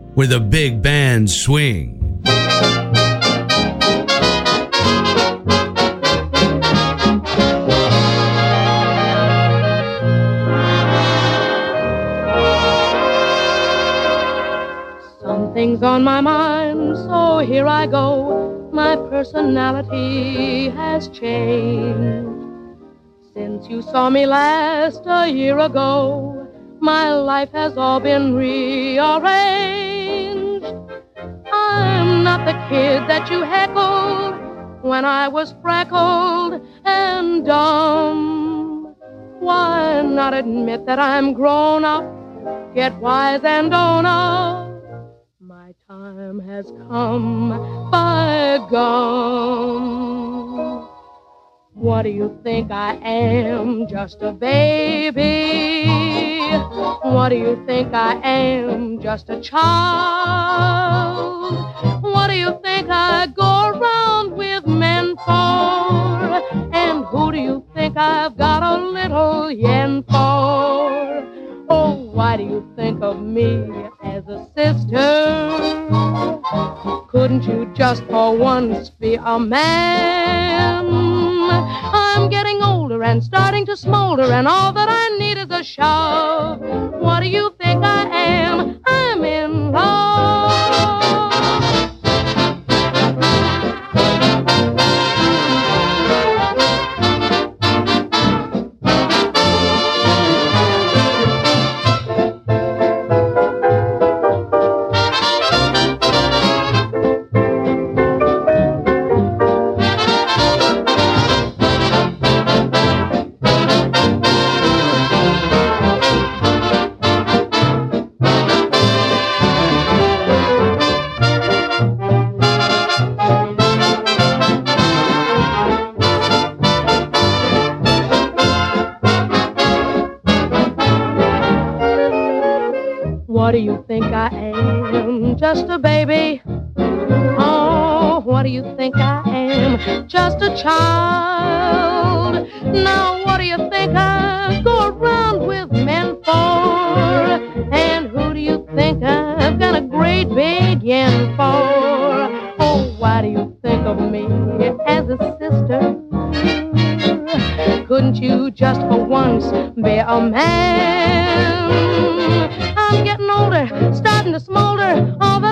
where the big band swing. Something's on my mind, so here I go. My personality has changed. Since you saw me last a year ago, my life has all been rearranged. I'm not the kid that you heckled when I was freckled and dumb. Why not admit that I'm grown up, get wise and own up? My time has come, by gum. What do you think I am, just a baby? What do you think I am, just a child? What do you think I go around with men for? And who do you think I've got a little yen for? Oh, why do you think of me as a sister? Couldn't you just for once be a man? I'm getting older and starting to smolder, and all that I need is a shove. What do you think I am? I'm in love. What do you think I am? Just a baby? Oh, what do you think I am? Just a child. Now, what do you think I go around with men for? And who do you think I've got a great big yen for? Oh, why do you think of me as a sister? Couldn't you just for once be a man? I'm getting older, starting to smolder. All the